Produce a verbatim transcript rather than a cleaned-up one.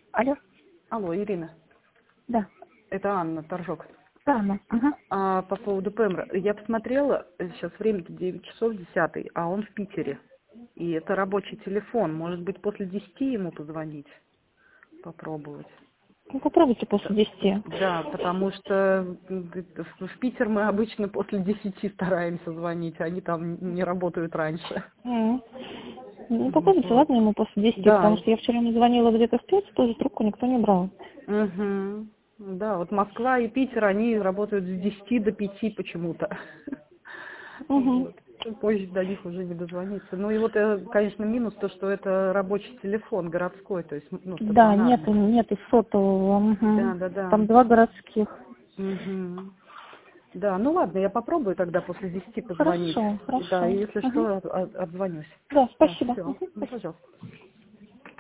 Алло. Алло, Ирина. Да. Это Анна, Торжок. Да, Анна. Ага. А, по поводу Пемра. Я посмотрела, сейчас время-то девять часов десятый, а он в Питере. И это рабочий телефон. Может быть, после десяти ему позвонить? Попробовать. Ну, попробуйте после десяти. Да, потому что в в Питер мы обычно после десяти стараемся звонить, они там не работают раньше. М. Ну, попробуйте, Вот. ладно, ему после десяти, Да. потому что я вчера ему звонила где-то в пять, тоже трубку никто не брал. Угу. Да, вот Москва и Питер, они работают с десяти до пяти почему-то. Угу. Вот. Позже до них уже не дозвониться. Ну и вот, э, конечно, минус то, что это рабочий телефон городской, то есть, ну, Да, нет, стационарный. нет и сотового. Да, Угу. да, да. Там два городских. Угу. Да, ну ладно, я попробую тогда после десяти позвонить. Хорошо, Да, хорошо. и если Угу. что, от- отзвонюсь. Да, Да, спасибо. все. Угу. Ну, Спасибо. пожалуйста.